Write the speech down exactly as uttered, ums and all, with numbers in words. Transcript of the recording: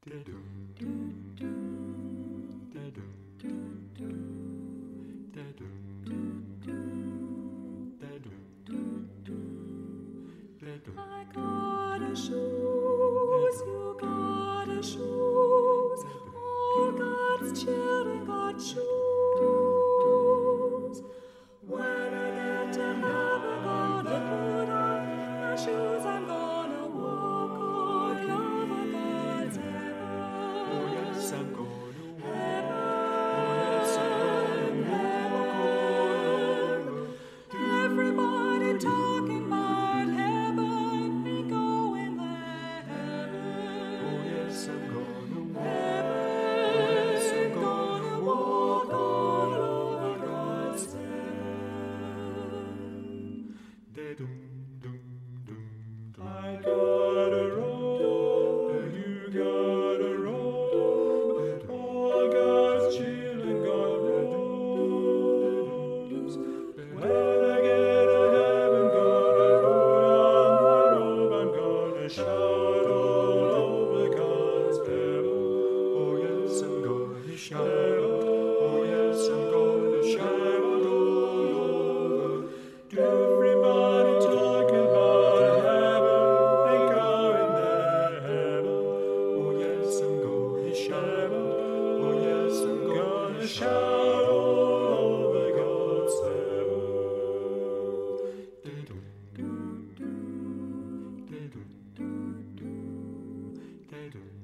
I got a shoes, you got a shoes, all God's children got shoes. When I get to heaven, I'm gonna put on my shoes, I'm gonna walk all over God's heaven. Oh yes, I'm gonna Heaven, Oh yes, I'm gonna everybody talking about heaven, me going there. Heaven, Oh yes, I'm gonna heaven, gonna walk all over God's heaven. Da-dum, dum, dum, dum. I got a roll, you got a roll, all God's children got rolls. When I get to heaven, gonna put on my robe, I'm gonna shout all over God's heaven. Oh yes, I'm gonna shout. Oh yes, I'm gonna shout all over. Everybody talking about heaven, ain't going there, heaven. Oh yes, I'm gonna shout. Oh yes, I'm Gonna gonna shout shout. all over God's heaven. Da-dum, da-dum, da-dum, da-dum.